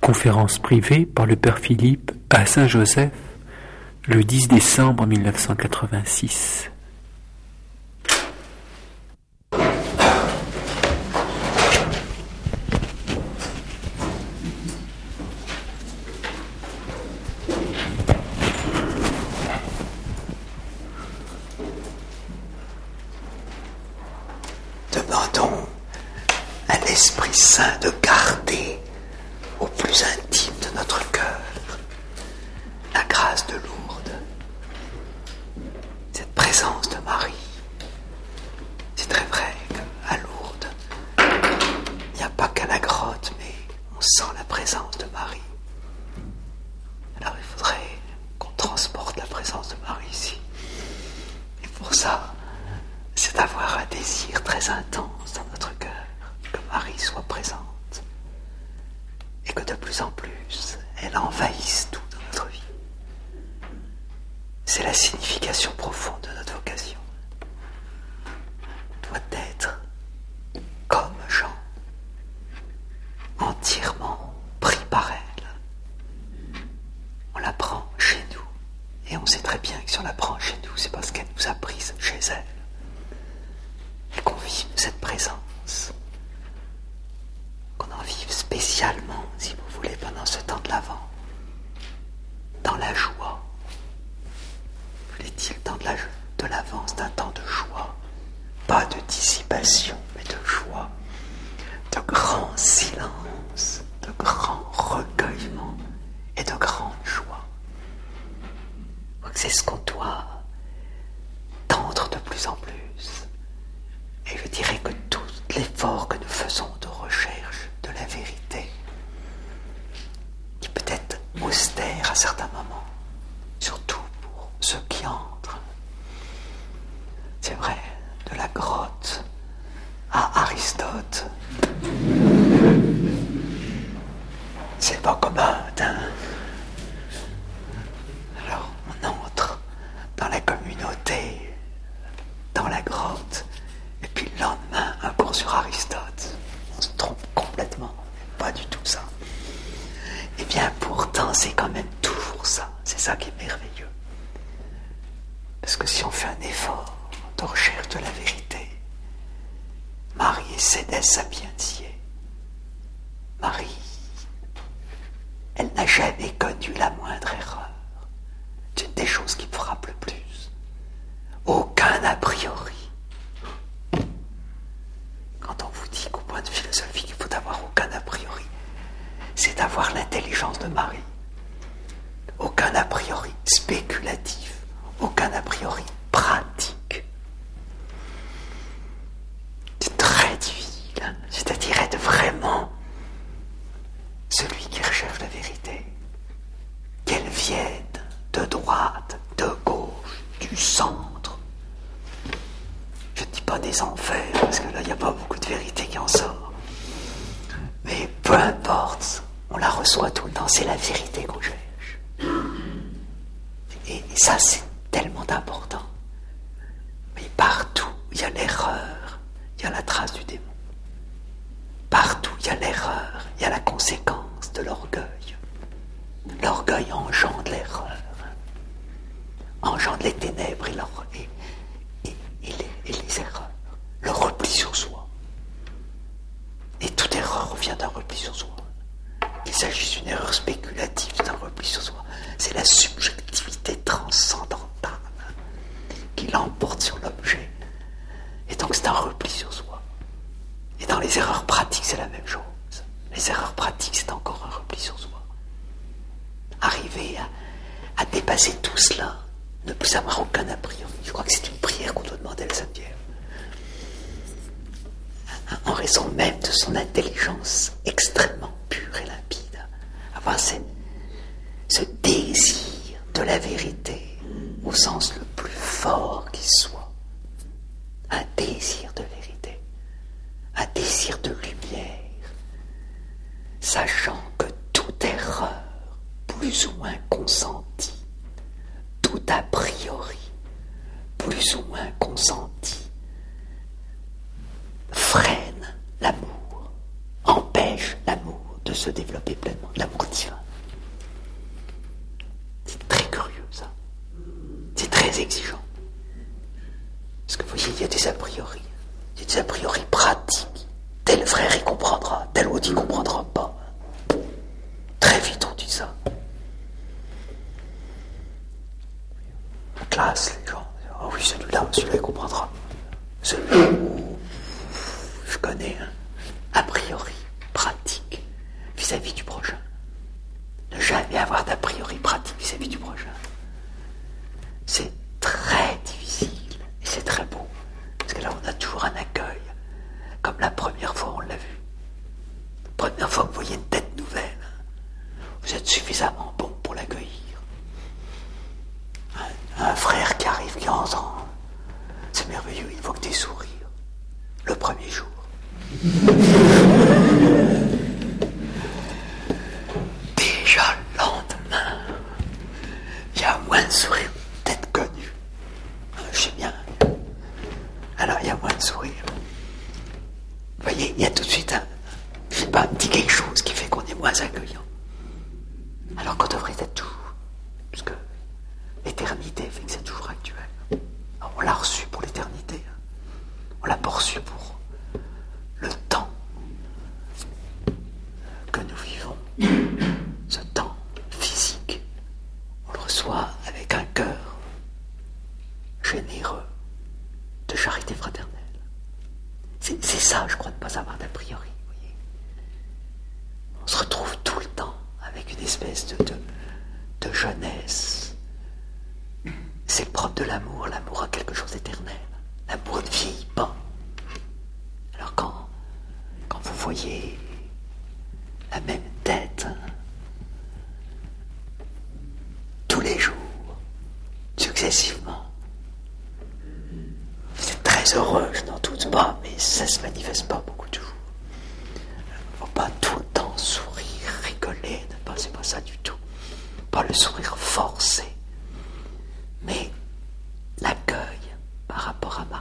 conférence privée par le père Philippe à Saint-Joseph le 10 décembre 1986. Demandons à l'Esprit Saint de garder au plus intime de notre cœur la grâce de Lourdes, cette présence de Marie. C'est très vrai qu'à Lourdes, il n'y a pas qu'à la grotte, mais on sent la présence de Marie. Alors il faudrait qu'on transporte la présence de Marie ici. Et pour ça, c'est d'avoir un désir très intense dans notre cœur, que Marie soit présente, et que de plus en plus, elle envahisse tout dans notre vie. C'est la signification profonde de notre vocation. Doit être comme Jean, entièrement pris par elle. On la prend chez nous, et on sait très bien que si on la prend chez nous, c'est parce qu'elle nous a prises chez elle. Et qu'on vive cette présence, qu'on en vive spécialement, si vous voulez, pendant ce temps de l'Avent, dans la joie. Vous dit, le temps de l'Avent, c'est un temps de joie, pas de dissipation, mais de joie, de grand silence, de grand recueillement et de grande joie. C'est ce qu'on doit tendre de plus en plus. Et je dirais que tout l'effort que nous faisons de recherche de la vérité, qui peut être austère à certains moments, surtout pour ceux qui entrent, c'est vrai, de la grotte à Aristote, c'est pas commun, hein? Alors on entre dans la communauté, dans la grotte, et puis le lendemain, un cours sur Aristote. On se trompe complètement, pas du tout ça. Et bien pourtant, c'est quand même toujours ça. C'est ça qui est merveilleux. Parce que si on fait un effort de recherche de la vérité, Marie est sedes sapientiae. Marie, elle n'a jamais connu la moindre erreur. C'est une des choses qui me frappe le plus. Aucun a priori. Quand on vous dit qu'au point de philosophie, il faut avoir aucun a priori, c'est d'avoir l'intelligence de Marie. Aucun a priori spéculatif, aucun a priori pratique. C'est très difficile, c'est-à-dire être vraiment celui qui recherche la vérité. Qu'elle vienne de droite, de gauche, du centre. Je ne dis pas des enfers, parce que là, il n'y a pas beaucoup de vérité qui en sort. Mais peu importe, on la reçoit tout le temps, c'est la vérité qu'on cherche. Et ça, c'est tellement important. Mais partout, il y a l'erreur, il y a la trace du démon. Partout, il y a l'erreur, il y a la conséquence de l'orgueil. L'orgueil engendre l'erreur, engendre les ténèbres et les erreurs, le repli sur soi. Et toute erreur vient d'un repli sur soi. Il s'agit d'une erreur spéculative, d'un repli sur soi. C'est la subjectivité transcendantale qui l'emporte sur l'objet. Et donc c'est un repli sur soi. Et dans les erreurs pratiques, c'est la même chose. Les erreurs pratiques, c'est encore un repli sur soi. Arriver à dépasser tout cela, ne plus avoir aucun a priori. Je crois que c'est une prière qu'on doit demander à la Sainte Vierge. En raison même de son intelligence extrêmement pure et limpide. Avoir ce désir de la vérité au sens le plus fort qui soit. Un désir de vérité. Un désir de lumière. Sachant que toute erreur, plus ou moins consentie, tout a priori, plus ou moins consenti, freine l'amour, empêche l'amour de se développer pleinement, l'amour divin. C'est très curieux, ça. C'est très exigeant. Parce que vous voyez, il y a des a priori. Il y a des a priori pratiques. Tel frère y comprendra, tel autre y comprendra pas. Très vite on dit ça. En classe, les gens disent, ah oui, celui-là il comprendra. Celui-là, je connais un a priori pratique vis-à-vis du prochain. Ne jamais avoir d'a priori pratique vis-à-vis du prochain. C'est très difficile et c'est très beau. Parce que là, on a toujours un accueil. Comme la première fois, on l'a vu. La première fois que vous voyez une tête nouvelle, vous êtes suffisamment bon pour l'accueillir. Un frère qui arrive, qui entre, c'est merveilleux, il faut que des sourires. Le premier jour. Déjà le lendemain, il y a moins de sourires, peut-être connus. Je sais bien. Alors il y a moins de sourires. Vous voyez, il y a tout de suite je sais pas, un petit quelque chose qui fait qu'on est moins accueillant. Alors qu'on devrait être toujours. Parce que l'éternité fait que c'est toujours actuel. Alors, on l'a reçu pour l'éternité. On l'a pas reçu pour le temps que nous vivons. Ce temps physique. On le reçoit avec un cœur généreux de charité fraternelle. C'est ça, je crois, de ne pas avoir d'a priori. Vous voyez. On se retrouve tout le temps avec une espèce de jeunesse. C'est le propre de l'amour. L'amour a quelque chose d'éternel. L'amour ne vieillit pas. Alors quand vous voyez la même tête tous les jours, successivement, vous êtes très heureux, je n'en doute pas, mais ça ne se manifeste pas beaucoup toujours. Il ne faut pas tout le temps sourire, rigoler, c'est pas ça du tout. Pas le sourire forcé, mais l'accueil par rapport à Marie.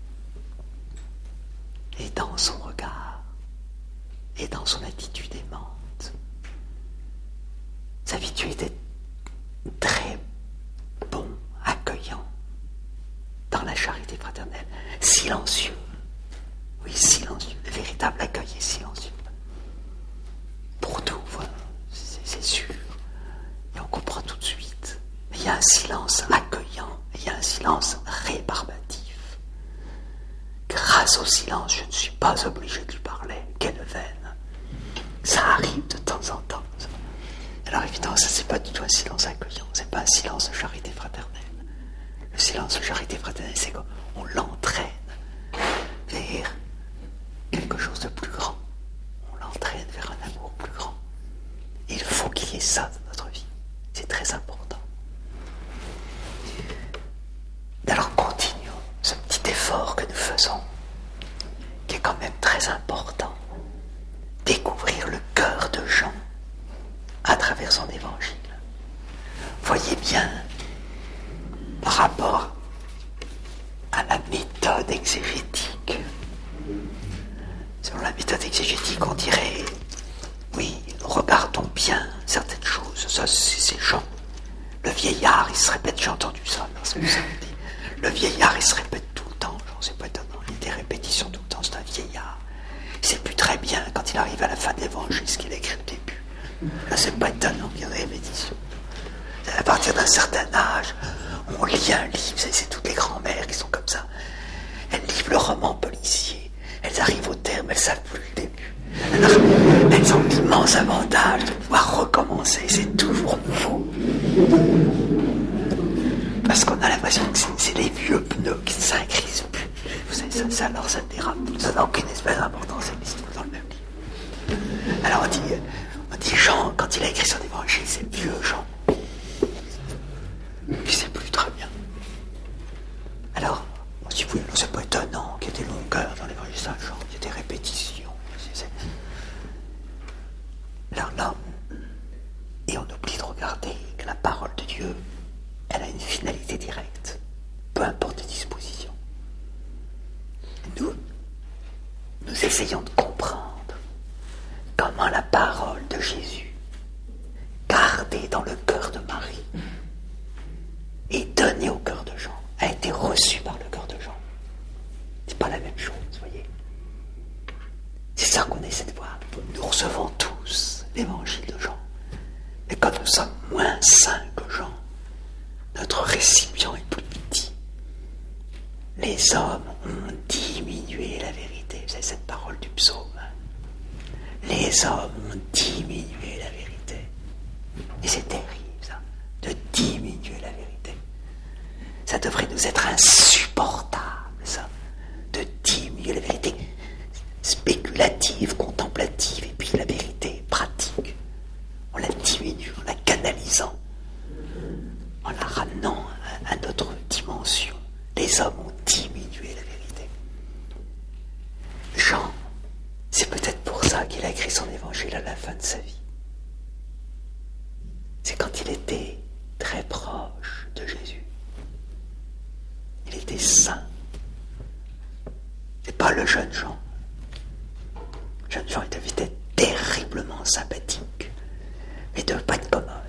Et dans son regard, et dans son attitude aimante. S'habituer d'être très bon, accueillant, dans la charité fraternelle, silencieux. Oui, silencieux. Le véritable accueil est silencieux. Pour tout, voilà, c'est sûr. Et on comprend tout de suite. Mais il y a un silence accueillant, et il y a un silence rébarbatif. Grâce au silence, je ne suis pas obligé de lui parler. Quelle veine. Ça arrive de temps en temps. Alors évidemment, ça c'est pas du tout un silence accueillant, c'est pas un silence de charité fraternelle. Le silence de charité fraternelle, c'est qu'on l'entraîne vers quelque chose de plus grand. On l'entraîne vers un amour plus grand. Et il faut qu'il y ait ça dans notre vie. C'est très important. Alors continuons ce petit effort que nous faisons, qui est quand même très important. Découvrir le cœur de Jean à travers son évangile. Voyez bien, par rapport à la méthode exégétique, selon la méthode exégétique, on dirait, oui, regardons bien certaines choses. Ça, c'est Jean. Le vieillard, il se répète, j'ai entendu ça, le vieillard, il se répète tout le temps, genre, c'est pas étonnant, il y a des répétitions tout le temps, c'est un vieillard. Il ne sait plus très bien, quand il arrive à la fin de l'évangile, ce qu'il a écrit au début. Là, c'est pas étonnant qu'il y ait des répétitions. À partir d'un certain âge, on lit un livre, c'est toutes les grand-mères qui sont comme ça. Elles lisent le roman policier, elles arrivent au terme, elles savent plus le début. Alors, elles ont l'immense avantage de pouvoir recommencer, c'est toujours nouveau. Parce qu'on a l'impression que c'est les vieux pneus qui ne s'ingrisent plus. Vous savez, ça alors ça dérape, ça n'a aucune espèce d'importance, c'est tout dans le même livre. Alors on dit Jean, quand il a écrit son évangile, c'est le vieux Jean. Il ne sait plus très bien. Alors, on se dit, oui, c'est pas étonnant qu'il y ait des longueurs dans l'évangile de Saint Jean, il y a des répétitions. Alors là, et on oublie de regarder que la parole de Dieu, elle a une finalité directe, peu importe les dispositions. Nous essayons de comprendre comment la parole les hommes ont diminué la vérité. Vous savez cette parole du psaume. Les hommes ont diminué la vérité. Et c'est terrible, ça, de diminuer la vérité. Ça devrait nous être insupportable, ça, de diminuer la vérité spéculative, contemplative, et puis la vérité pratique. On la diminue en la canalisant, en la ramenant à notre dimension. Les hommes ont diminué la vérité. Jean, c'est peut-être pour ça qu'il a écrit son évangile à la fin de sa vie. C'est quand il était très proche de Jésus. Il était saint. C'est pas le jeune Jean. Le jeune Jean était terriblement sympathique, mais il ne devait pas être commode.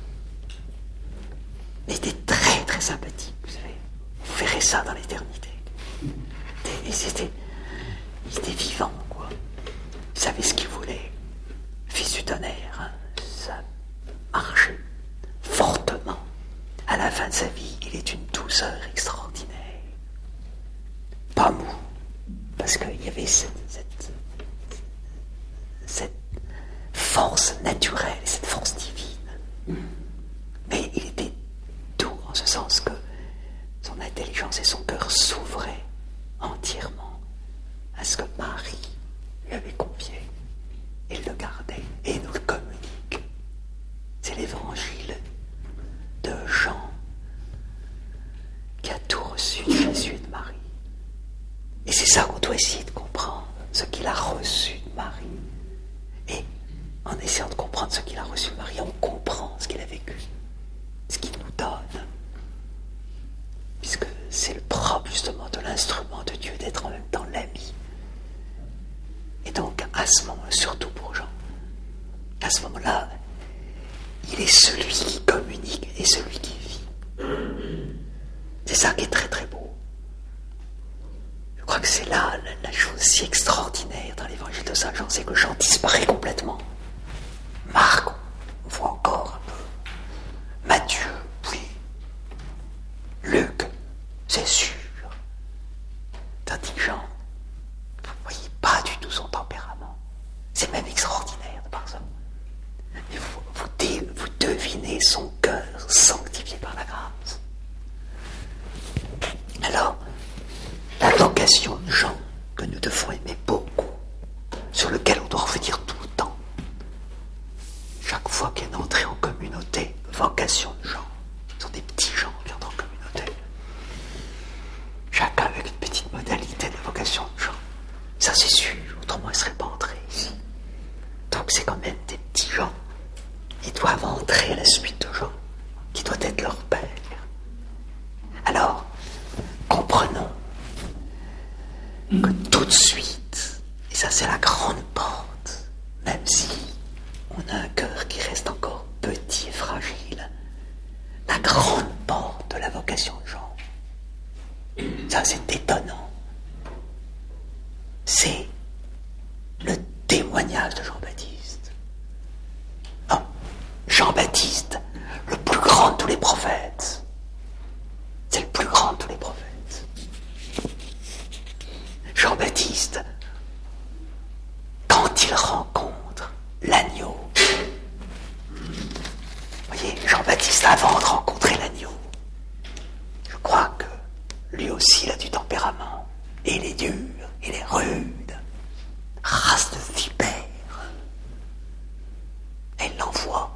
Mais il était très très sympathique, vous savez. Vous verrez ça dans l'éternité. Il était vivant, quoi. Il savait ce qu'il voulait. Fils du tonnerre, hein. Ça marchait fortement. À la fin de sa vie, il est une douceur extraordinaire. Pas mou, parce qu'il y avait cette force naturelle, cette force divine. Mais il était doux en ce sens que son intelligence et son cœur s'ouvraient entièrement à ce que Marie lui avait confié. Il le gardait et nous le communique. C'est l'évangile de Jean qui a tout reçu de Jésus et de Marie. Et c'est ça qu'on doit essayer de comprendre, ce qu'il a reçu de Marie. Et en essayant de comprendre ce qu'il a reçu de Marie, on comprend ce qu'il a vécu, ce qu'il nous donne. Puisque c'est le propre justement de l'instrument de Dieu d'être en même temps l'ami. Et donc à ce moment, surtout pour Jean, à ce moment-là, il est celui qui communique et celui qui vit. C'est ça qui est très très beau. Je crois que c'est là la chose si extraordinaire dans l'évangile de Saint Jean, c'est que Jean disparaît complètement. Marc, on voit encore un peu. Matthieu, oui. Luc, c'est sûr. Tandis que Jean, vous ne voyez pas du tout son tempérament. C'est même extraordinaire de par ça. Et vous devinez son cœur sanctifié par la grâce. Alors, la vocation de Jean, que nous devons aimer beaucoup, sur lequel on doit revenir tout le temps. Chaque fois qu'il y a une entrée en communauté, vocation de Jean. Ce sont des petits gens qui entrent en communauté. Chacun avec une petite modalité de vocation de Jean. Ça c'est sûr, autrement ils ne seraient pas entrés ici. Donc c'est quand même des petits gens. Ils doivent entrer à la suite de Jean, qui doit être leur père. Alors, comprenons que tout de suite, et ça c'est la grande porte, même si on a un cœur qui reste encore petit et fragile, la grande porte de la vocation de Jean, ça c'est étonnant, c'est le témoignage de Jean-Baptiste. Non, Jean-Baptiste, le plus grand de tous les prophètes, c'est le plus grand de tous les prophètes. Jean-Baptiste, quand il rencontre l'agneau, vous voyez, Jean-Baptiste, avant de rencontrer l'agneau, je crois que lui aussi il a du tempérament, et il est dur, il est rude, race de vipère. Et il l'envoie.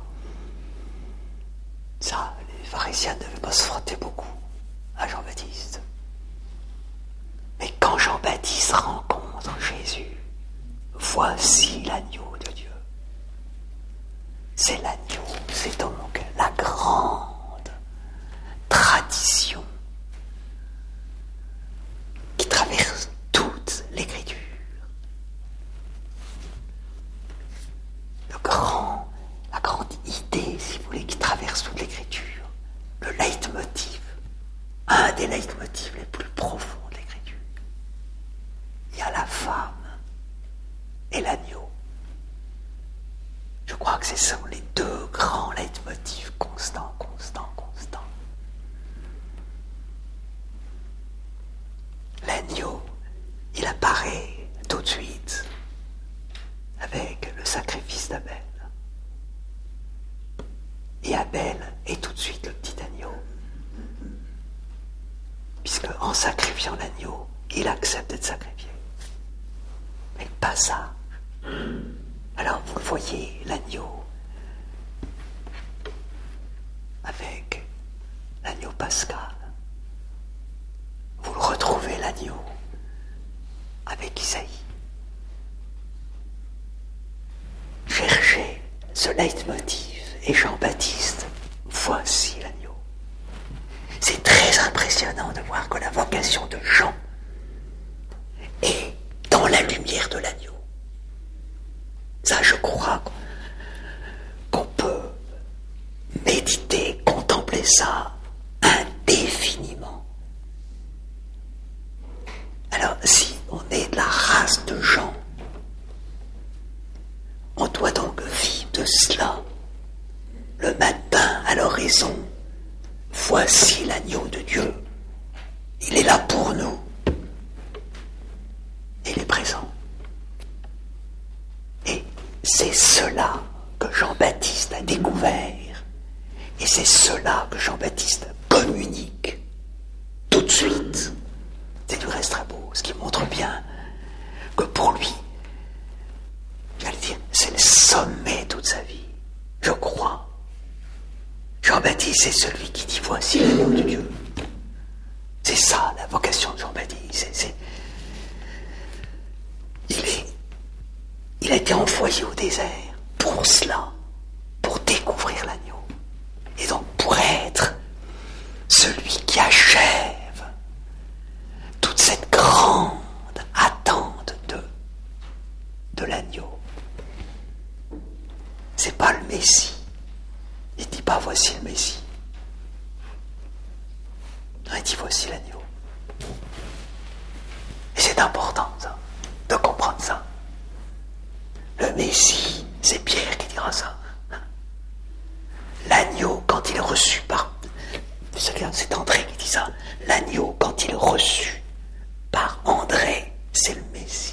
Ça, les pharisiens ne devaient pas se frotter beaucoup à Jean-Baptiste. Mais quand Jean-Baptiste rencontre Jésus, voici l'agneau de Dieu. C'est l'agneau, c'est donc la grande tradition qui traverse toute l'Écriture. La grande idée, si vous voulez, qui traverse toute l'Écriture. Le leitmotiv, un des leitmotivs les plus profonds de l'Écriture. Il y a la femme et l'agneau. Je crois que ce sont les deux grands leitmotivs constants. sacrifiant l'agneau, il accepte d'être sacrifié. Mais le passage. Alors vous le voyez, l'agneau, avec l'agneau pascal. Vous le retrouvez, l'agneau, avec Isaïe. Cherchez ce leitmotiv. Et Jean-Baptiste, voici l'agneau. C'est très impressionnant de voir que la vocation de Jean est dans la lumière de l'agneau. Ça, je crois qu'on peut méditer, contempler ça indéfiniment. Alors, si on est de la race de Jean, on doit donc vivre de cela. Le matin, à l'horizon, voici l'agneau de Dieu. Il est là pour nous. Il est présent. Et c'est cela que Jean-Baptiste a découvert. Et c'est cela que Jean-Baptiste communique tout de suite. C'est du reste très beau, ce qui montre bien que pour lui, j'allais dire, c'est le sommet toute sa vie. Je crois. Jean-Baptiste, c'est celui qui dit voici l'agneau de Dieu. C'est ça la vocation de Jean-Baptiste. Il a été envoyé au désert pour cela, pour découvrir l'agneau. Et donc pour être celui qui achève toute cette grande attente de l'agneau. C'est pas le Messie. Il ne dit pas voici le Messie. Non, il dit voici l'agneau. Et c'est important ça, de comprendre ça. Le Messie, c'est Pierre qui dira ça. L'agneau, quand il est reçu par... C'est André qui dit ça. L'agneau, quand il est reçu par André, c'est le Messie.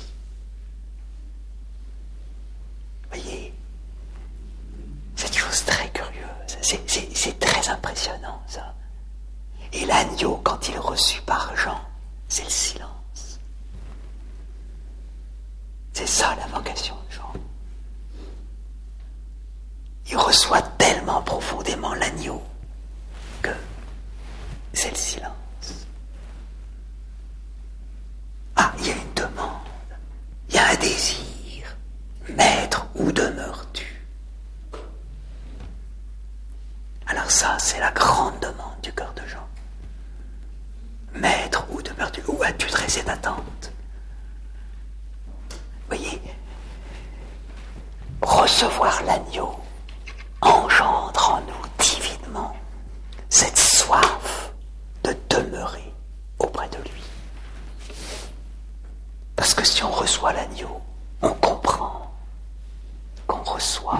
Vous voyez, c'est une chose très curieuse. C'est très impressionnant, ça. Et l'agneau, quand il est reçu par Jean, c'est le silence. C'est ça la vocation de Jean. Il reçoit tellement profondément l'agneau que c'est le silence. Ah, il y a une demande, il y a un désir. Maître, où demeures-tu? Alors ça, c'est la grande demande du cœur de Jean. Maître, où demeures-tu? Où as-tu dressé ta tente? Voyez, recevoir l'agneau engendre en nous divinement cette soif de demeurer auprès de lui. Parce que si on reçoit l'agneau, on comprend qu'on reçoit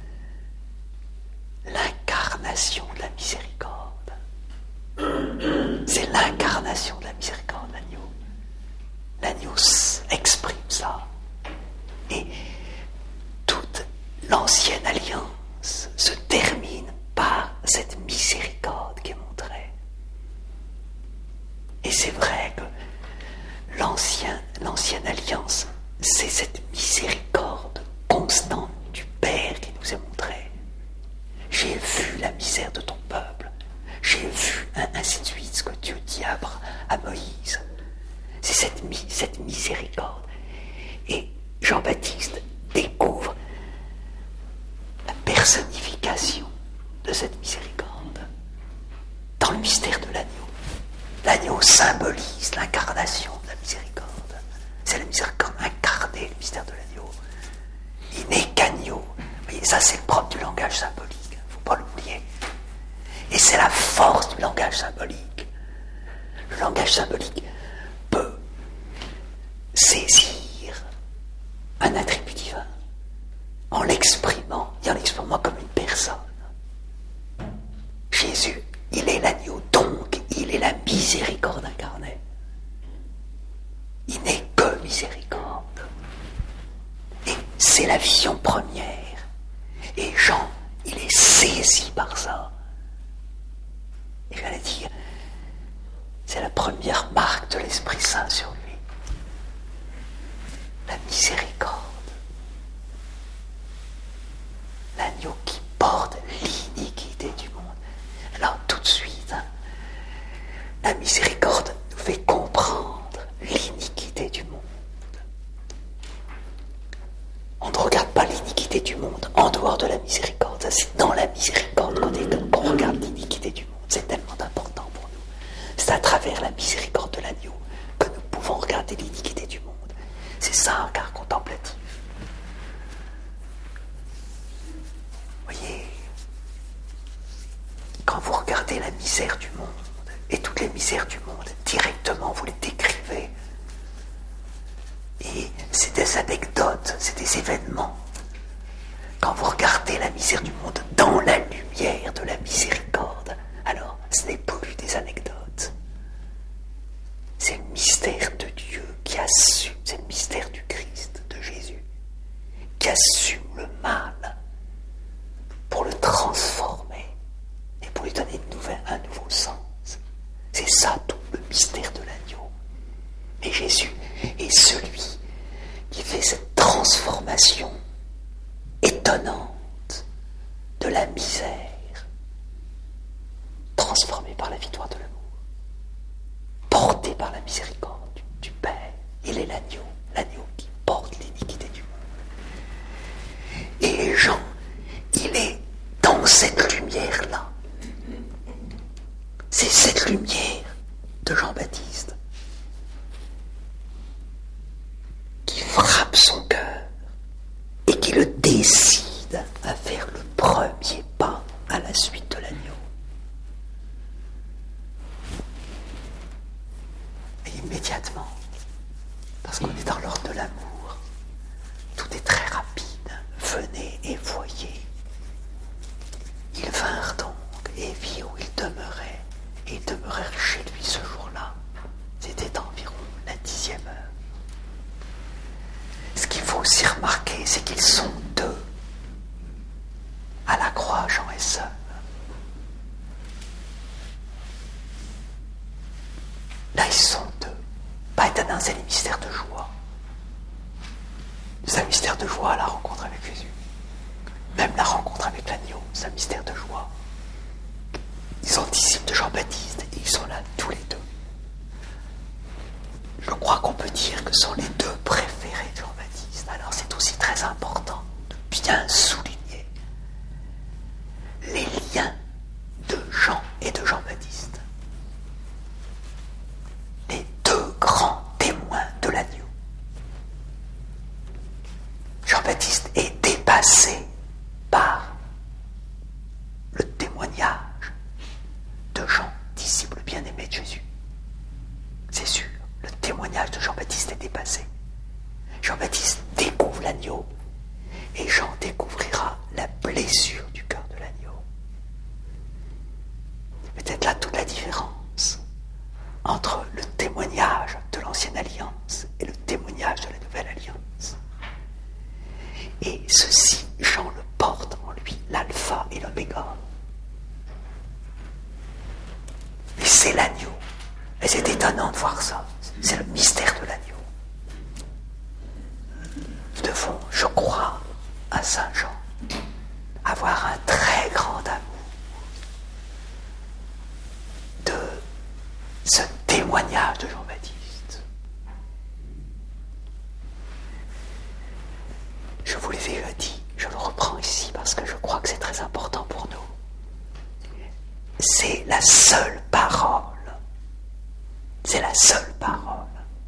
l'incarnation de la miséricorde. C'est l'incarnation de la miséricorde, l'agneau. L'agneau exprime ça. Et toute l'ancienne alliance se termine par cette miséricorde qui est montrée. Et c'est vrai que l'ancienne alliance, c'est cette miséricorde constante du Père qui nous est montrée. J'ai vu la misère de ton peuple. J'ai vu, ainsi de suite, ce que Dieu dit à Moïse. C'est cette miséricorde. Et Jean-Baptiste découvre la personnification de cette miséricorde dans le mystère de l'agneau. L'agneau symbolise l'incarnation de la miséricorde. C'est la miséricorde incarnée, le mystère de l'agneau. Il n'est qu'agneau. Vous voyez, ça c'est le propre du langage symbolique. Il ne faut pas l'oublier. Et c'est la force du langage symbolique. Le langage symbolique peut saisir un attribut divin en l'exprimant comme une personne. Jésus, il est l'agneau, donc il est la miséricorde incarnée. Il n'est que miséricorde. Et c'est la vision première. Et Jean, il est saisi par ça. Et j'allais dire, c'est la première marque dessein sur lui. La miséricorde. L'agneau qui porte l'iniquité du monde. Alors tout de suite, la miséricorde nous fait comprendre l'iniquité du monde. On ne regarde pas l'iniquité du monde en dehors de la miséricorde. Ça, c'est dans la miséricorde qu'on regarde l'iniquité du monde. C'est tellement important pour nous. C'est à travers la miséricorde de l'agneau que nous pouvons regarder l'iniquité du monde. C'est ça un regard contemplatif. Voyez, quand vous regardez la misère du monde, et toutes les misères du monde, directement vous les décrivez. Et c'est des anecdotes, c'est des événements. Quand vous regardez la misère du monde dans la lumière de la miséricorde, alors ce n'est plus des anecdotes. C'est le mystère de Dieu qui assume, c'est le mystère du Christ, de Jésus, qui assume le mal pour le transformer et pour lui donner un nouveau sens. C'est ça tout le mystère de l'agneau. Et Jésus est celui qui fait cette transformation étonnante de la misère, transformée par la victoire de l'amour, portée par la miséricorde du Père. Il est l'agneau qui porte l'iniquité du monde. Et Jean, il est dans cette lumière-là. C'est cette lumière de Jean-Baptiste qui frappe son cœur et qui le décide à faire le premier pas à la suite de l'agneau. Et immédiatement, parce qu'on est dans l'ordre de l'amour, tout est très rapide. Venez et voyez. Ils vinrent donc et virent où il demeurait. Et ils demeurèrent chez lui ce jour-là. C'était environ la 10e heure. Ce qu'il faut aussi remarquer, c'est qu'ils sont deux. À la croix, Jean est seul. Là, ils sont deux. Pas étonnant, c'est les mystères de joie. C'est un mystère de joie, la rencontre avec Jésus. Même la rencontre avec l'agneau, c'est un mystère de joie. Ils sont disciples de Jean-Baptiste et ils sont là tous les deux. Je crois qu'on peut dire que ce sont les deux préférés de Jean-Baptiste. Alors c'est aussi très important de bien souligner les liens de Jean et de Jean-Baptiste. Les deux grands témoins de l'agneau. Jean-Baptiste est dépassé par le témoignage de Jean, disciple bien-aimé de Jésus. C'est sûr, le témoignage de Jean-Baptiste est dépassé. Jean-Baptiste découvre l'agneau et Jean découvrira la blessure du cœur de l'agneau. C'est peut-être là toute la différence entre le témoignage de l'ancienne alliance et le témoignage de la nouvelle alliance. Et ceci, Jean le porte en lui, l'alpha et l'oméga. Et c'est l'agneau. Et c'est étonnant de voir ça. C'est le mystère de l'agneau. Nous devons, je crois, à Saint Jean, avoir un très grand amour de ce témoignage de Jean-Baptiste. Je vous l'ai déjà dit, je le reprends ici parce que je crois que c'est très important pour nous. C'est la seule parole. C'est la seule parole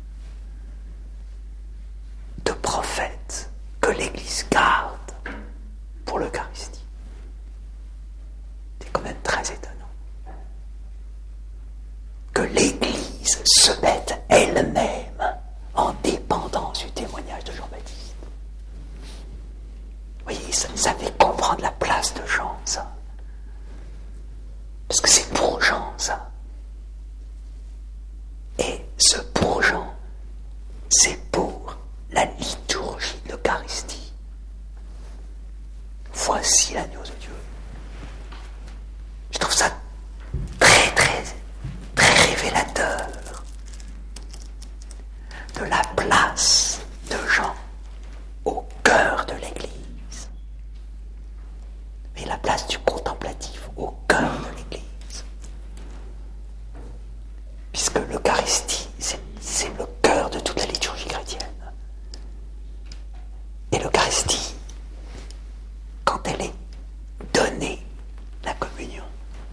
de prophète que l'Église garde pour l'Eucharistie. C'est quand même très étonnant que l'Église se mette elle-même en dépendance du témoignage de Jean-Baptiste. Vous voyez, ça fait comprendre la place de Jean, ça. Parce que c'est pour Jean, ça. Et ce pour Jean, c'est pour la liturgie de l'Eucharistie. Voici l'agneau de Dieu. Je trouve ça très, très, très révélateur de la place de Jean au cœur de l'Église. Mais la place du contemplatif au cœur de l'Église. Puisque l'Eucharistie, c'est le cœur de toute la liturgie chrétienne. Et l'Eucharistie, quand elle est donnée, la communion,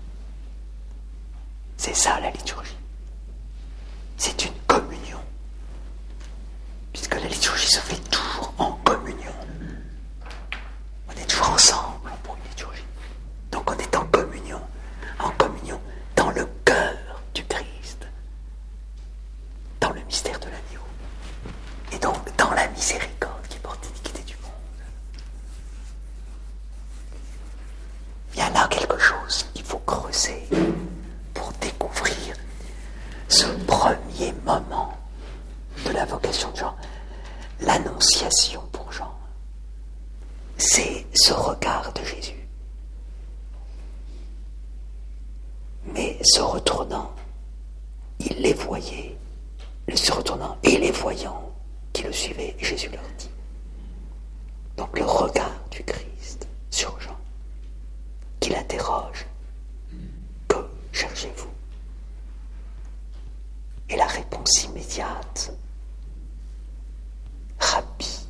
c'est ça la liturgie. C'est une communion. Puisque la liturgie se fait toujours en communion. On est toujours ensemble pour une liturgie. Donc on est en communion dans le cœur du Christ, dans le mystère de l'agneau, et donc dans la miséricorde qui porte l'iniquité du monde. Il y a là quelque chose qu'il faut creuser pour découvrir ce premier moment de la vocation de Jean, l'annonciation pour Jean. C'est ce regard de Jésus. Mais se retournant, il les voyait. Se retournant et les voyant qui le suivaient, Jésus leur dit. Donc le regard du Christ sur Jean, qui l'interroge. Que cherchez-vous? Et la réponse immédiate, Rabbi,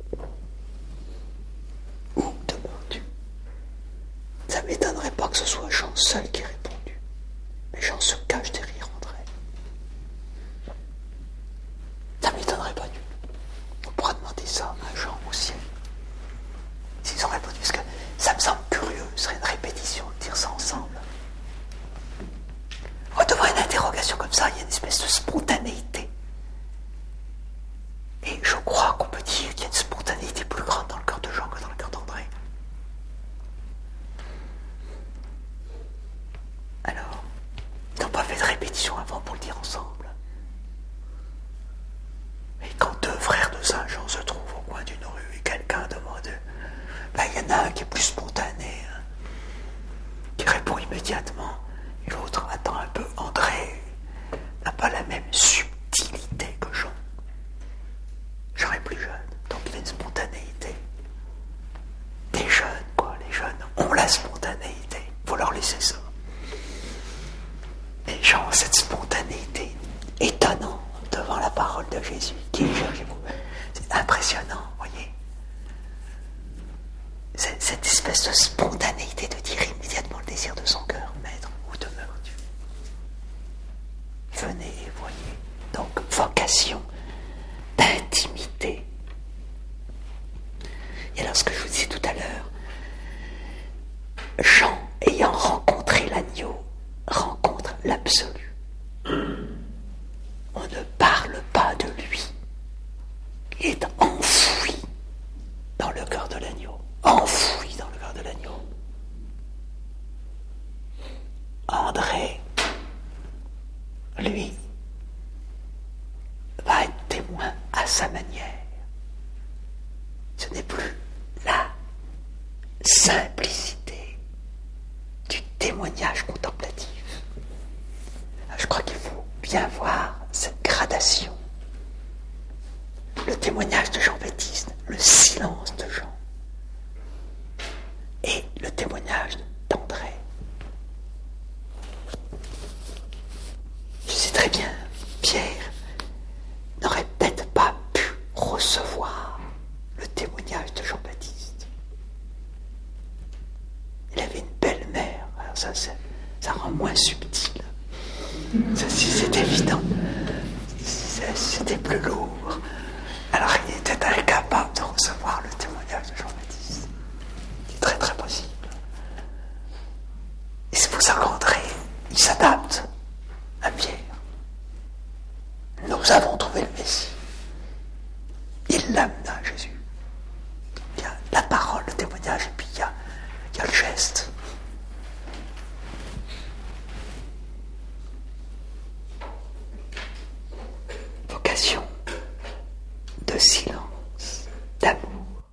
où demeures-tu? Ça ne m'étonnerait pas que ce soit Jean seul qui ait répondu, mais Jean se cache derrière André. Ça ne m'étonnerait pas du tout. On pourra demander ça à Jean au ciel. S'ils ont répondu, parce que ça me semble curieux, ce serait une répétition de dire ça ensemble. Devant une interrogation comme ça, il y a une espèce de spontanéité. Et je crois qu'on peut dire qu'il y a une spontanéité plus grande dans le cœur de Jean que dans le cœur d'André. Alors, ils n'ont pas fait de répétition avant pour le dire ensemble. Et quand deux frères de Saint-Jean se trouvent au coin d'une rue et quelqu'un demande, il y en a un qui est plus spontané, qui répond immédiatement. Et l'autre attend un peu. André n'a pas la même subtilité que Jean. Jean est plus jeune, donc il a une spontanéité. Les jeunes, quoi, les jeunes ont la spontanéité. Il faut leur laisser ça. Et Jean a cette spontanéité étonnante devant la parole de Jésus. Qui cherchez-vous? C'est impressionnant, voyez. Cette espèce de spontanéité de dire immédiatement le désir de son cœur. Maître, où demeures-tu? Venez et voyez. Donc, vocation d'intimité. Et alors, ce que je vous disais tout à l'heure, Jean, ayant rencontré l'agneau, rencontre l'absolu. On ne parle pas de lui. Il est enfoui dans le cœur de l'agneau. Enfoui dans le cœur de l'agneau. André, lui, va être témoin à sa manière. Ce n'est plus la simplicité du témoignage contemplatif. Je crois qu'il faut bien voir cette gradation. Le témoignage de Jean-Baptiste, le silence de Jean, et le témoignage d'André. Je sais très bien, Pierre n'aurait peut-être pas pu recevoir le témoignage de Jean-Baptiste. Il avait une belle mère, alors ça rend moins subtil. Ça, c'est évident. C'était plus lourd. Alors il était incapable de recevoir le témoignage de Jean-Baptiste. C'est très très possible. Et c'est pour ça qu'André, il s'adapte à Pierre. Nous avons trouvé le Messie. Il l'amena à Jésus. Il y a la parole, le témoignage, et puis il y a le geste. Vocation de silence, d'amour.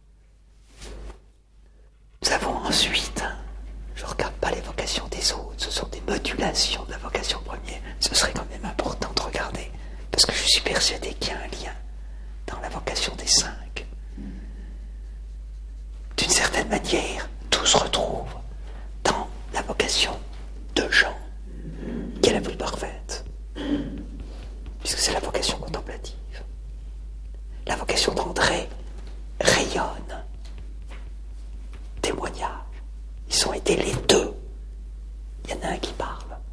Nous avons ensuite, je ne regarde pas les vocations des autres, ce sont des modulations de la vocation première. Ce serait quand même important de regarder, parce que je suis persuadé qu'il y a un lien la vocation des 5. D'une certaine manière, tout se retrouve dans la vocation de Jean, qui est la plus parfaite, puisque c'est la vocation contemplative. La vocation d'André rayonne, témoignage. Ils ont été les deux. Il y en a un qui parle.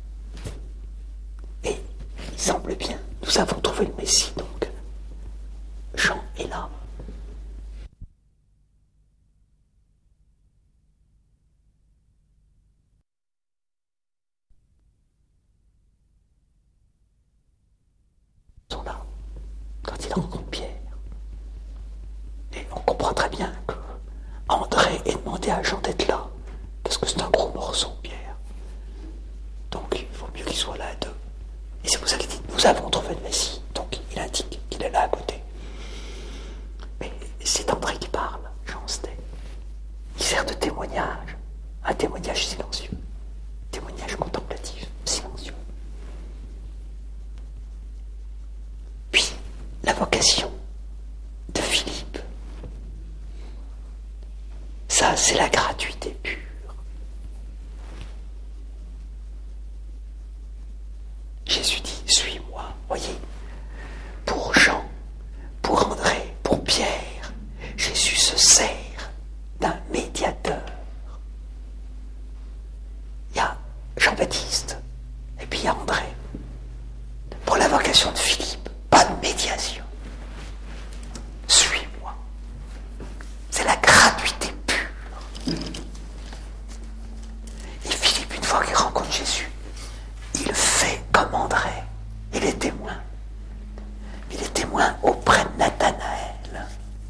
Et il semble bien, nous avons trouvé le Messie, donc Jean est là. Ils sont là, quand il rencontre Pierre. Et on comprend très bien que André ait demandé à Jean d'être là, parce que c'est un gros morceau, Pierre. Donc il vaut mieux qu'il soit là à deux. Et c'est pour ça qu'il dit, nous avons trouvé le Messie. Donc il indique qu'il est là à côté. Mais c'est André qui parle, Jean se tait. Il sert de témoignage, un témoignage silencieux, témoignage contemplatif, silencieux. Puis, la vocation de Philippe, ça c'est la gratuité pure. Jésus dit, suis-moi. Voyez, pour Jean, pour André, pour Pierre, Jésus se sert d'un médiateur. Il y a Jean-Baptiste, et puis il y a André. Pour la vocation de Philippe, pas de médiation. Suis-moi. C'est la gratuité pure. Et Philippe, une fois qu'il rencontre Jésus, il fait comme André. Il est témoin. Il est témoin auprès de Nathanaël.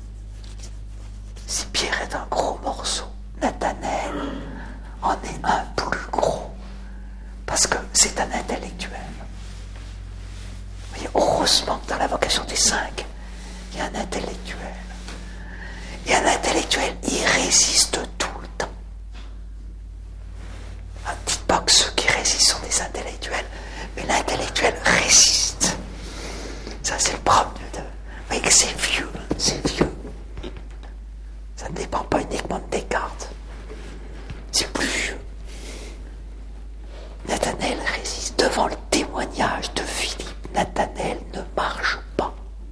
Si Pierre est un gros morceau, Nathanaël en est un plus gros. Parce que c'est un intellectuel. Vous voyez, heureusement que dans la vocation des 5, il y a un intellectuel. Et un intellectuel, il résiste tout le temps. Ne dites pas que ceux qui résistent sont des intellectuels, mais l'intellectuel résiste. Ça, c'est le problème de... Vous voyez que c'est vieux, c'est vieux. Ça ne dépend pas uniquement de Descartes. C'est plus vieux. Nathanaël résiste devant le témoignage de Philippe. Nathanaël ne marche pas.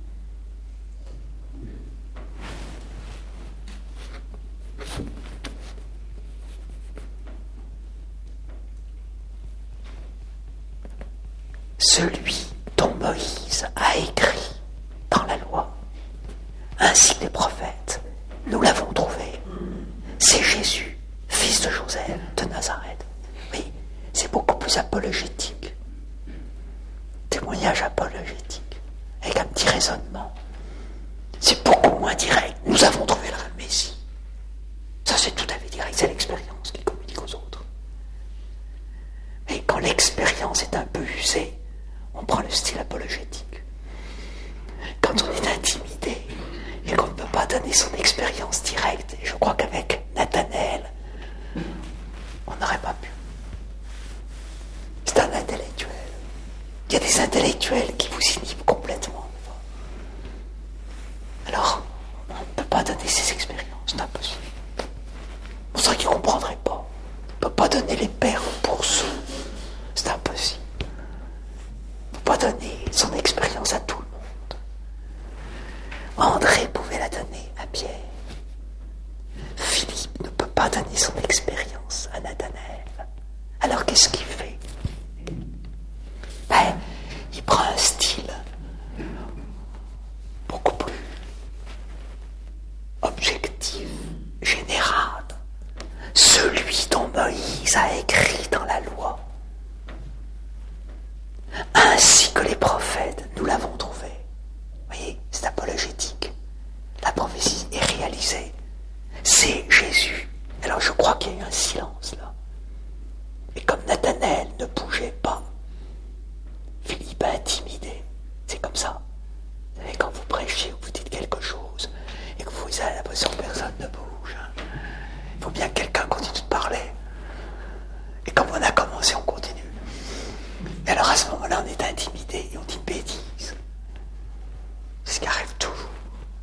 Celui dont Moïse a écrit dans la loi, ainsi que les prophètes, nous l'avons trouvé. C'est Jésus, fils de Joseph de Nazareth. Oui, c'est beaucoup plus apologétique. Témoignage apologétique, avec un petit raisonnement. C'est beaucoup moins direct. Nous avons trouvé le Messie. Ça, c'est tout à fait direct. C'est l'expérience qui communique aux autres. Mais quand l'expérience est un peu usée, on prend le style apologétique. Quand on est intimidé et qu'on ne peut pas donner son expérience directe, et je crois qu'avec Nathanaël, on n'aurait pas pu. C'est un intellectuel. Il y a des intellectuels qui vous inhibent complètement. Alors, on ne peut pas donner ses expériences, c'est impossible. C'est pour ça qu'ils ne comprendraient pas. On ne peut pas donner les perles pour ceux. C'est impossible. On ne peut pas donner son expérience à tout le monde. André pouvait la donner à Pierre. Philippe ne peut pas donner son expérience à Nathanaël. Alors qu'est-ce qu'il fait? Ben, il prend un style beaucoup plus objectif, général. Celui dont Moïse a écrit dans la loi, ainsi que les prophètes, nous l'avons trouvé. Vous voyez, c'est apologétique. La prophétie est réalisée. C'est Jésus. Alors je crois qu'il y a eu un silence là. Et comme Nathanaël ne bougeait pas, Philippe a intimidé. C'est comme ça. Vous savez, quand vous prêchez ou vous dites quelque chose et que vous avez l'impression que personne ne bouge, il faut bien que quelqu'un continue de parler. Et comme on a commencé, on continue. Et alors à ce moment-là, on est intimidé et on dit une bêtise. C'est ce qui arrive toujours.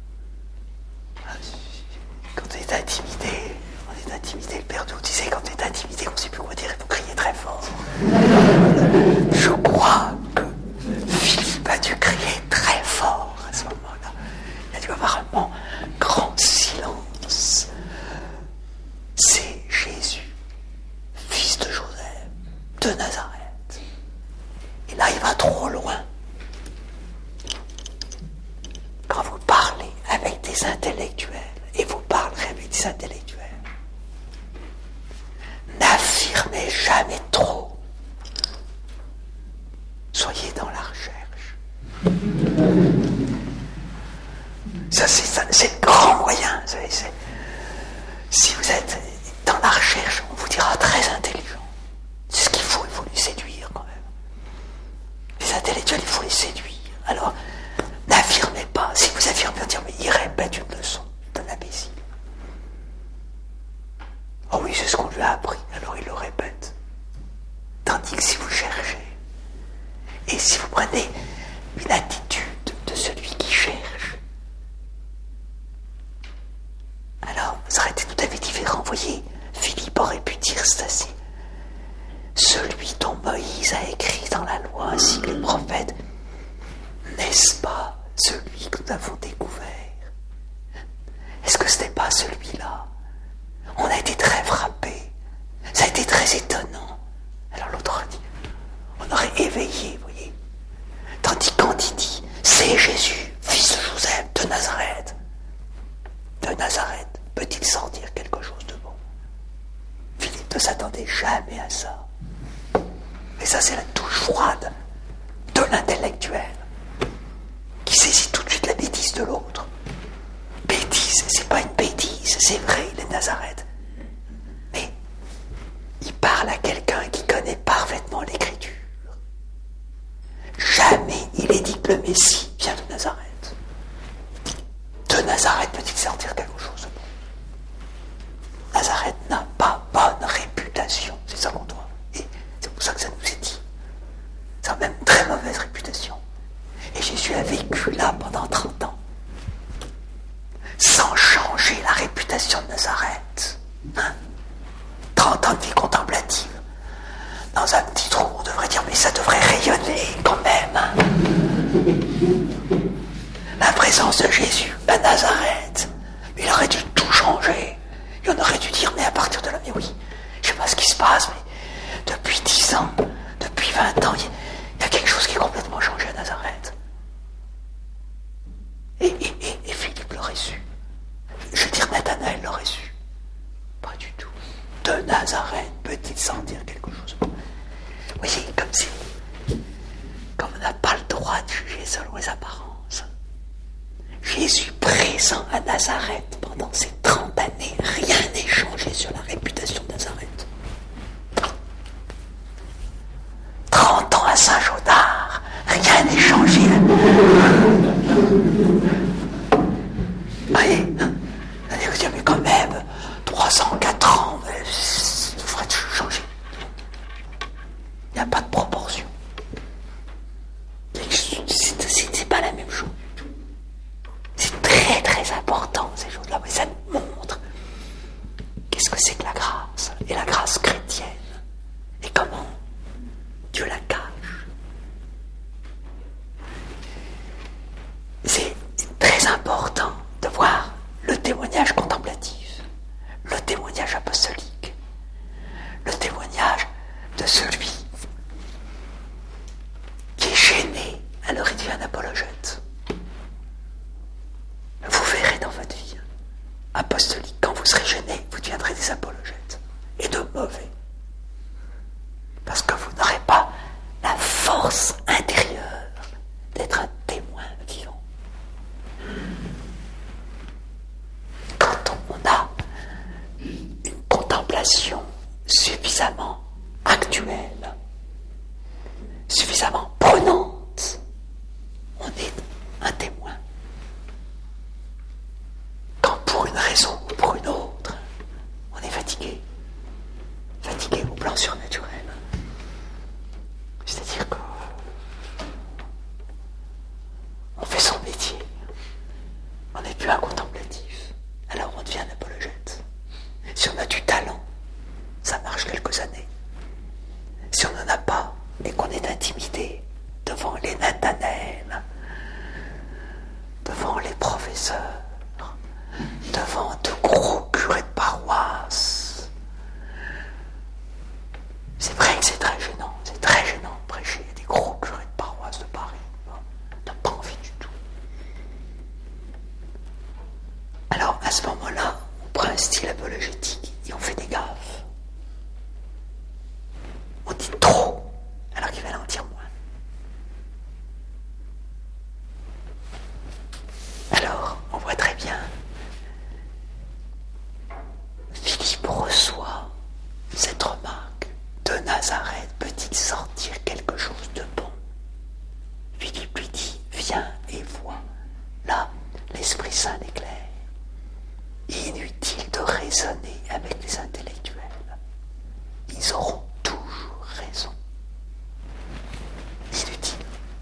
Quand on est intimidé, le père nous disait, quand on est intimidé, on ne sait plus quoi dire, il faut crier très fort. Je crois que Philippe a dû crier très fort à ce moment-là. Il a dû avoir un grand silence. C'est Jésus, fils de Joseph, de Nazareth. Et là, il va trop loin. Quand vous parlez avec des intellectuels, et vous parlerez avec des intellectuels, n'affirmez jamais trop. Soyez dans la recherche. Ça, c'est le grand moyen. Si vous êtes dans la recherche, on vous dira très intelligent. C'est ce qu'il faut les séduire quand même. Les intellectuels, il faut les séduire. Alors, n'affirmez pas. Si vous affirmez, vous dire, mais il répète une leçon d'un imbécile. Oh oui, c'est ce qu'on lui a appris, alors il le répète. Tandis que si vous cherchez, et si vous prenez une attitude de celui qui cherche, alors ça aurait été tout à fait différent. Vous voyez, Philippe aurait pu dire ça, c'est celui dont Moïse a écrit dans la loi ainsi que les prophètes, n'est-ce pas celui que nous avons découvert? Est-ce que ce n'est pas celui-là? On a été très frappés. Ça a été très étonnant. Alors l'autre a dit, on aurait éveillé, vous voyez. Tandis quand il dit, c'est Jésus, fils de Joseph, de Nazareth. De Nazareth, peut-il sortir quelque chose de bon? Philippe ne s'attendait jamais à ça. Et ça, c'est la touche froide de l'intellectuel, qui saisit tout de suite la bêtise de l'autre. Bêtise, c'est pas une bêtise, c'est vrai, il est de Nazareth. Mais il parle à quelqu'un qui connaît parfaitement l'écriture. Jamais il est dit que le Messie vient de Nazareth. De Nazareth peut-il sortir quelque chose de bon? Nazareth n'a pas bonne réputation, c'est ça qu'on doit. Et c'est pour ça que ça nous est dit. Ça a même une très mauvaise réputation. Et Jésus a vécu là pendant 30 ans. Sans changer la réputation de Nazareth. 30 ans de vie contemplative. Dans un petit trou, on devrait dire, mais ça devrait rayonner quand même. La présence de Jésus à Nazareth. Il aurait dû tout changer. Il aurait dû dire, mais à partir de là, mais oui, je ne sais pas ce qui se passe, mais depuis 10 ans, depuis 20 ans, il y a quelque chose qui est complètement changé à Nazareth. Et Philippe l'aurait su. Je veux dire, Nathanaël l'aurait su. Pas du tout. De Nazareth peut-il sortir quelque chose? Vous voyez, comme on n'a pas le droit de juger selon les apparences. Jésus présent à Nazareth pendant ces 30 années, rien n'est changé sur la réputation de Nazareth. 30 ans à Saint-Jaudard, rien n'est changé. Voyez, vous dites, mais quand même, 304 ans, il faudrait changer. Il n'y a pas de proportion. C'est pas la même chose. C'est très très important ces choses-là, mais ça nous montre qu'est-ce que c'est que la grâce, et la grâce chrétienne, et comment Dieu la cache. C'est très important de voir le témoignage contemplatif, le témoignage apostolique, le témoignage de celui qui est gêné, alors il devient un apologète. Vous verrez dans votre vie apostolique, quand vous serez gêné, vous deviendrez des apologètes, et de mauvais. Parce que vous n'aurez pas la force intérieure d'être un témoin vivant. Quand on a une contemplation suffisamment actuelle, suffisamment prenante, on est un témoin. Quand pour une raison ou pour une autre, on est fatigué au plan surnaturel. C'est-à-dire que on fait son métier, on n'est plus un contemplatif, alors on devient un apologète. sœurs, devant de gros curés de paroisse. C'est vrai que c'est très gênant de prêcher des gros curés de paroisse de Paris. On n'a pas envie du tout. Alors à ce moment-là, on prend un style apologétique et on fait des gaffes. On dit trop, alors qu'il fallait en dire moins. Alors, on voit très bien, Philippe reçoit cette remarque: de Nazareth peut-il sortir quelque chose de bon? Philippe lui dit: viens et vois. Là, l'Esprit Saint l'éclaire. Inutile de raisonner avec les intellectuels. Ils auront toujours raison. Inutile.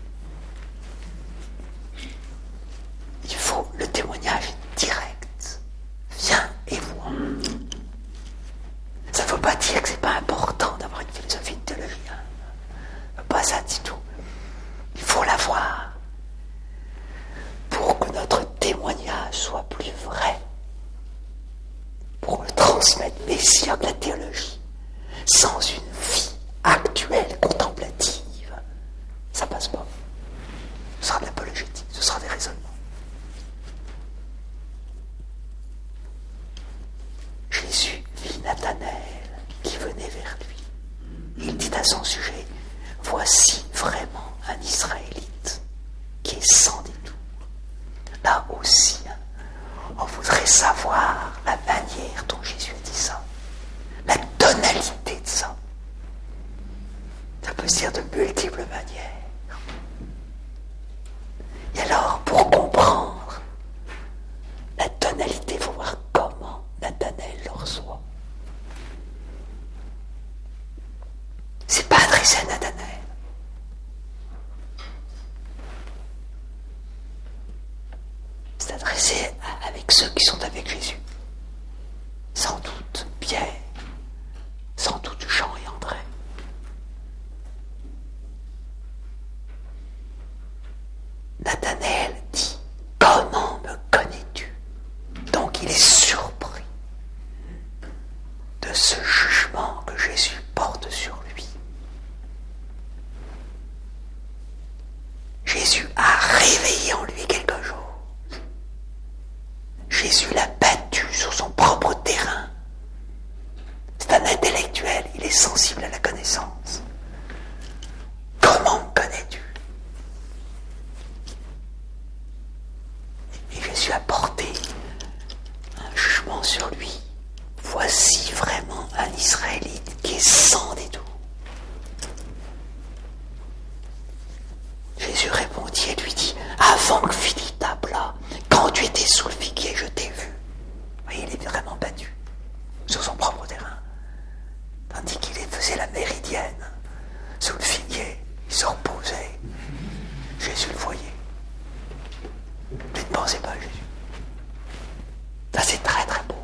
Il faut le témoignage direct. Viens et vois. Ça ne veut pas dire que c'est pas important d'avoir une philosophie, une théologie. Pas ça du tout. Il faut l'avoir pour que notre témoignage soit plus vrai. Pour le transmettre messieurs de la théologie, sans une vie actuelle, contemplative, ça passe pas. Ce sera de l'apologétique, ce sera des raisonnements. Jésus vit Nathanaël qui venait vers lui. Il dit à son sujet: voici vraiment un Israélite qui est sans détour. Là aussi, on voudrait savoir la manière dont Jésus a dit ça, la tonalité de ça. Ça peut se dire de multiples manières. Et alors, pour comprendre la tonalité, il faut voir comment Nathanaël le reçoit. C'est pas adressé à Nathanaël. C'est adressé avec ceux qui sont avec Jésus. Sans doute Pierre, sans doute Jean et André. Nathanaël dit: comment me connais-tu? Donc il est surpris de ce jugement que Jésus porte sur lui. Jésus a réveillé en lui quelque chose. Jésus l'a battu sur son propre terrain. C'est un intellectuel, il est sensible à la connaissance. Comment me connais-tu? Et Jésus a porté un jugement sur lui. Voici vraiment un Israélite qui est sans détour. Jésus répondit et lui dit: avant que Philippe t'appelât, quand tu étais sous le figuier, je t'ai vu. Oui, il est vraiment battu sur son propre terrain. Tandis qu'il faisait la méridienne sous le figuier, il se reposait. Jésus le voyait. Il ne pensait pas à Jésus. Ça, c'est très très beau.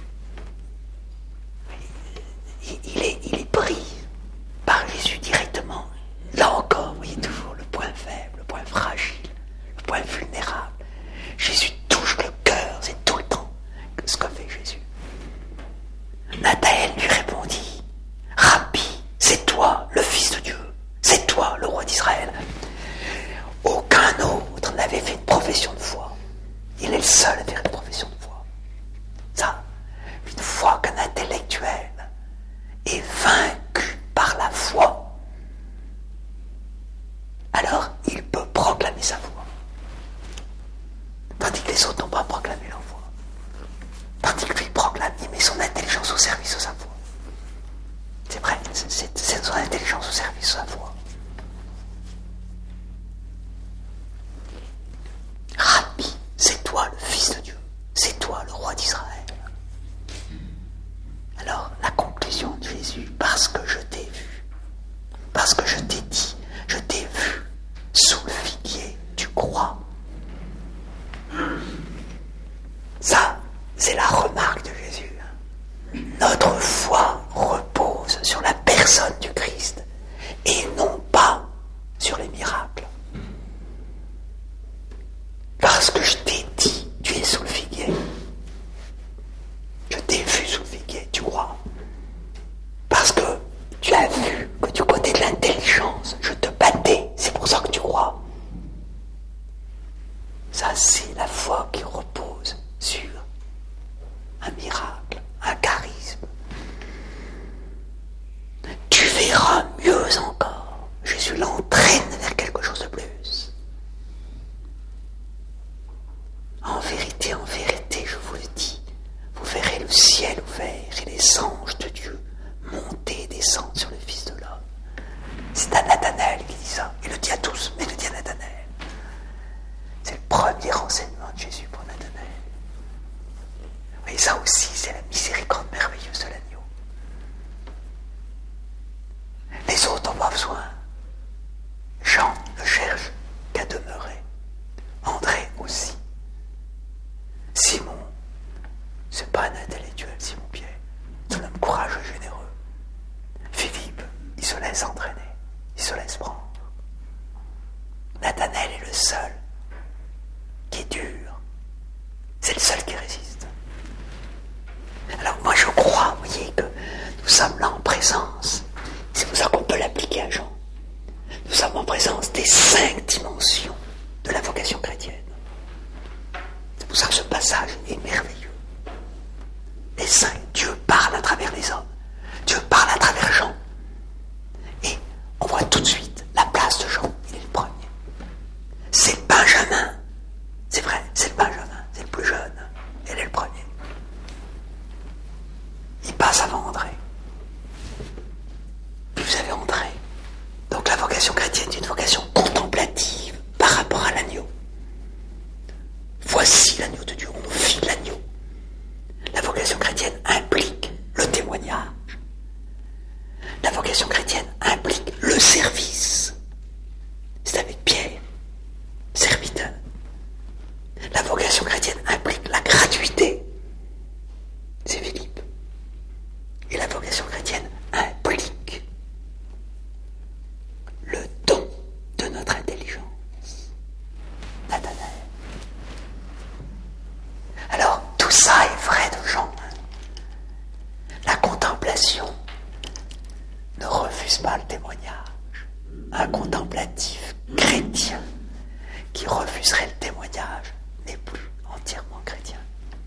Il est pris par Jésus directement. Là encore, vous voyez toujours le point faible, le point fragile, le point vulnérable. Jésus touche le cœur, c'est tout le temps ce que fait Jésus. Nathanaël lui répondit: Rabbi, c'est toi le Fils de Dieu, c'est toi le roi d'Israël. Aucun autre n'avait fait une profession de foi. Il est le seul à faire une profession de foi. Ça, une fois qu'un intellectuel est vaincu par la foi, alors il peut proclamer sa foi. Tandis que les autres n'ont pas proclamé leur foi. Tandis que lui proclame, il met son intelligence au service de sa foi. C'est vrai, c'est son intelligence au service de sa foi. Rabbi, c'est toi le Fils de Dieu, c'est Ça, c'est la foi qui repose sur un miracle, un charisme. Tu verras mieux encore. Jésus l'entraîne vers quelque chose de plus. En vérité, je vous le dis, vous verrez le ciel ouvert et les anges de Dieu monter et descendre sur le Fils de l'homme. C'est à Nathanaël qui dit ça. Il le dit à tous, mais il le dit à Nathanaël. C'est le premier enseignement de Jésus pour Nathanaël. Et ça aussi, c'est la miséricorde merveilleuse de l'agneau. Les autres n'ont pas besoin. Jean ne cherche qu'à demeurer. André aussi. Simon, c'est pas un intellectuel, Simon-Pierre. C'est un homme courageux et généreux. Philippe, il se laisse entraîner. Il se laisse prendre. Nathanaël est le seul qui est dur. C'est le seul qui résiste. Alors moi je crois, vous voyez, que nous sommes là en présence. C'est pour ça qu'on peut l'appliquer à Jean. Nous sommes en présence des 5 dimensions de la vocation chrétienne. C'est pour ça que ce passage est merveilleux. Les 5, Dieu parle à travers les hommes. Dieu parle à travers Jean. Et on voit tout de suite la place de Jean. Il est le premier. C'est le Benjamin. C'est vrai, c'est le Benjamin. C'est le plus jeune. Il est le premier. Il passe avant André. Puis vous avez André. Donc la vocation chrétienne est une vocation contemplative par rapport à l'agneau. Voici l'agneau de Dieu. On vit l'agneau. La vocation chrétienne implique le témoignage. La vocation chrétienne implique le service. C'est avec Pierre, serviteur. La vocation chrétienne implique la gratuité. C'est Philippe. Et la vocation chrétienne implique le don de notre intelligence. Nathanaël. Alors, tout ça est vrai de Jean. La contemplation ne refuse pas le témoignage. Un contemplatif chrétien qui refuserait le témoignage n'est plus entièrement chrétien.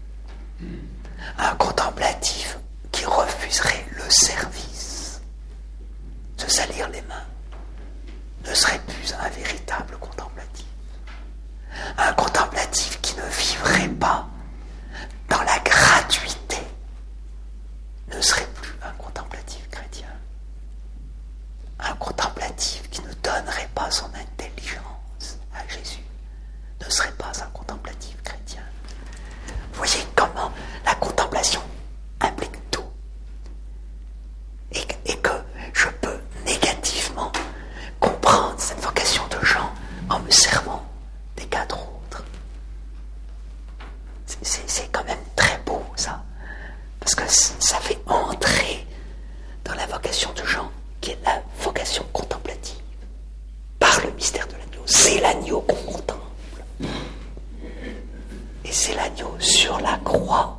Un contemplatif qui refuserait le service, se salir les mains, ne serait plus un véritable contemplatif. Un contemplatif qui ne vivrait pas dans la gratuité ne serait plus un contemplatif chrétien. Un contemplatif qui ne donnerait pas son intelligence à Jésus ne serait pas un contemplatif chrétien. Vous voyez comment la contemplation implique tout. Et que je peux négativement comprendre cette vocation de Jean en me servant des 4 autres. C'est quand même très beau ça, parce que ça fait entrer dans la vocation de Jean, qui est la vocation contemplative, par le mystère de l'agneau. C'est l'agneau qu'on contemple. Et c'est l'agneau sur la croix.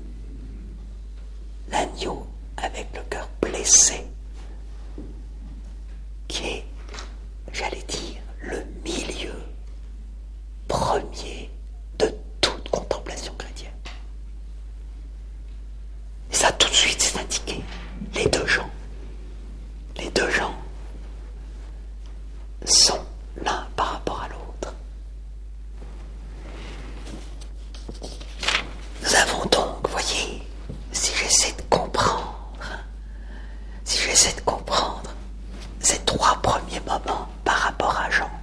L'agneau avec le cœur blessé, qui est, j'allais dire, le milieu premier de toute contemplation chrétienne. Et ça, tout de suite, c'est indiqué. Les 2 gens. Les 2 gens sont l'un par rapport à l'autre. Nous avons donc, voyez, si j'essaie de comprendre ces 3 premiers moments par rapport à Jean,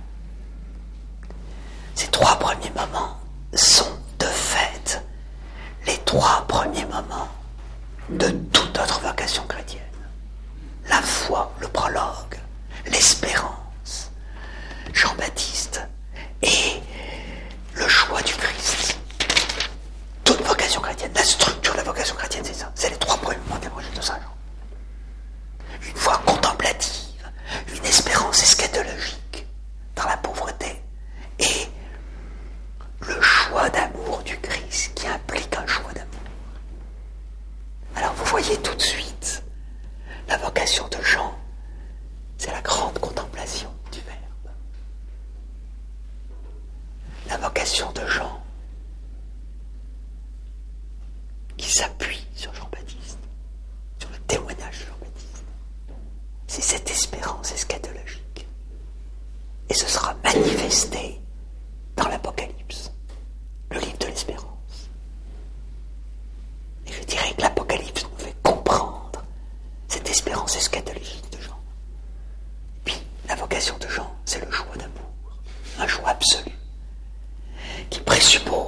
ces 3 premiers moments sont de fait les 3 premiers moments de toute notre vocation chrétienne. La foi, le prologue, l'espérance, Jean-Baptiste et le choix du Christ. Toute vocation chrétienne, la structure de la vocation chrétienne, c'est ça. C'est les 3 premiers moments des projets de Saint Jean. Une foi contemplative, une espérance eschatologique dans la pauvreté et le choix d'amour du Christ qui implique un choix d'amour. Alors vous voyez tout de suite, la vocation de Jean, c'est la grande contemplation du Verbe. La vocation vocation de Jean qui s'appuie sur Jean-Baptiste, sur le témoignage de Jean-Baptiste. C'est cette espérance eschatologique. Et ce sera manifesté dans l'Apocalypse, le livre de l'espérance. Et je dirais que l'Apocalypse nous fait comprendre cette espérance eschatologique de Jean. Puis, la vocation de Jean, c'est le choix d'amour, un choix absolu, qui présuppose